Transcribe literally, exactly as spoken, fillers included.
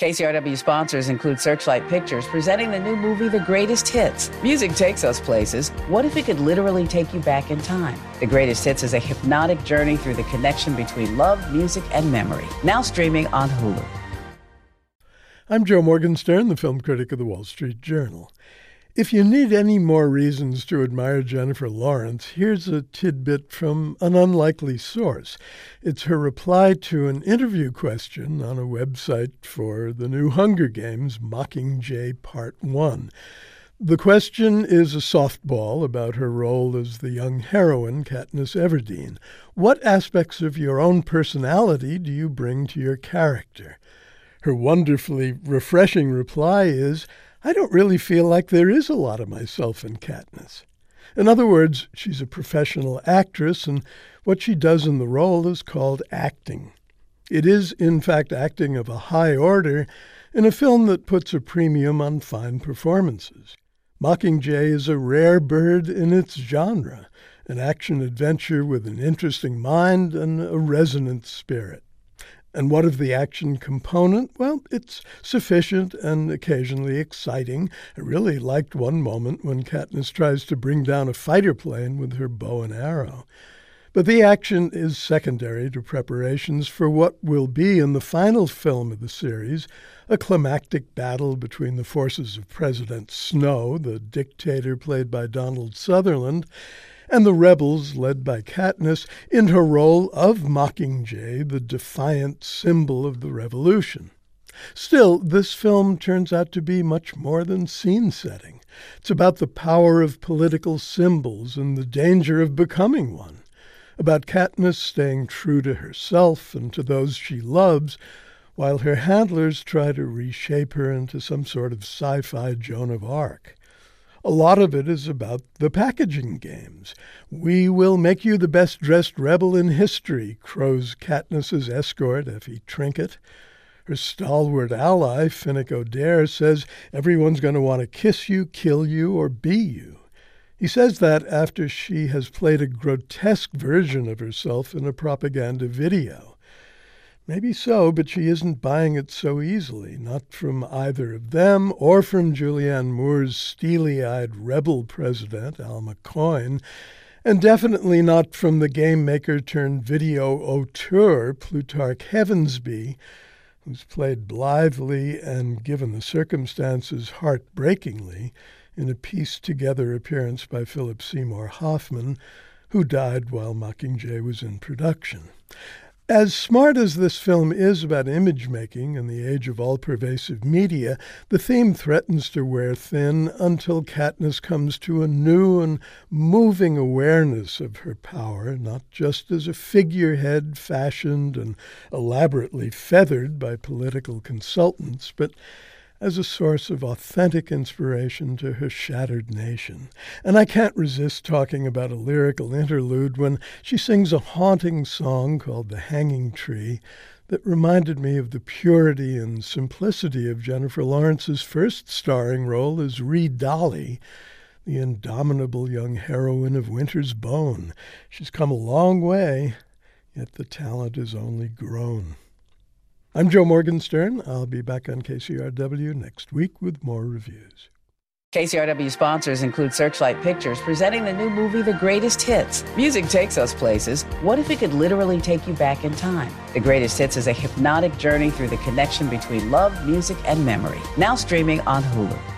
K C R W sponsors include Searchlight Pictures, presenting the new movie, The Greatest Hits. Music takes us places. What if it could literally take you back in time? The Greatest Hits is a hypnotic journey through the connection between love, music, and memory. Now streaming on Hulu. I'm Joe Morgenstern, the film critic of the Wall Street Journal. If you need any more reasons to admire Jennifer Lawrence, here's a tidbit from an unlikely source. It's her reply to an interview question on a website for the new Hunger Games, Mockingjay Part one. The question is a softball about her role as the young heroine, Katniss Everdeen. What aspects of your own personality do you bring to your character? Her wonderfully refreshing reply is, I don't really feel like there is a lot of myself in Katniss. In other words, she's a professional actress, and what she does in the role is called acting. It is, in fact, acting of a high order in a film that puts a premium on fine performances. Mockingjay is a rare bird in its genre, an action-adventure with an interesting mind and a resonant spirit. And what of the action component? Well, it's sufficient and occasionally exciting. I really liked one moment when Katniss tries to bring down a fighter plane with her bow and arrow. But the action is secondary to preparations for what will be, in the final film of the series, a climactic battle between the forces of President Snow, the dictator played by Donald Sutherland, and the rebels, led by Katniss, in her role of Mockingjay, the defiant symbol of the revolution. Still, this film turns out to be much more than scene-setting. It's about the power of political symbols and the danger of becoming one, about Katniss staying true to herself and to those she loves, while her handlers try to reshape her into some sort of sci-fi Joan of Arc. A lot of it is about the packaging games. We will make you the best-dressed rebel in history, crows Katniss's escort, Effie Trinket. Her stalwart ally, Finnick Odair, says everyone's going to want to kiss you, kill you, or be you. He says that after she has played a grotesque version of herself in a propaganda video. Maybe so, but she isn't buying it so easily, not from either of them or from Julianne Moore's steely-eyed rebel president, Alma Coyne, and definitely not from the game maker-turned-video auteur, Plutarch Heavensbee, who's played blithely and, given the circumstances, heartbreakingly in a pieced-together appearance by Philip Seymour Hoffman, who died while Mockingjay was in production. As smart as this film is about image-making in the age of all-pervasive media, the theme threatens to wear thin until Katniss comes to a new and moving awareness of her power, not just as a figurehead fashioned and elaborately feathered by political consultants, but as a source of authentic inspiration to her shattered nation. And I can't resist talking about a lyrical interlude when she sings a haunting song called The Hanging Tree that reminded me of the purity and simplicity of Jennifer Lawrence's first starring role as Ree Dolly, the indomitable young heroine of Winter's Bone. She's come a long way, yet the talent has only grown. I'm Joe Morgenstern. I'll be back on K C R W next week with more reviews. K C R W sponsors include Searchlight Pictures, presenting the new movie, The Greatest Hits. Music takes us places. What if it could literally take you back in time? The Greatest Hits is a hypnotic journey through the connection between love, music, and memory. Now streaming on Hulu.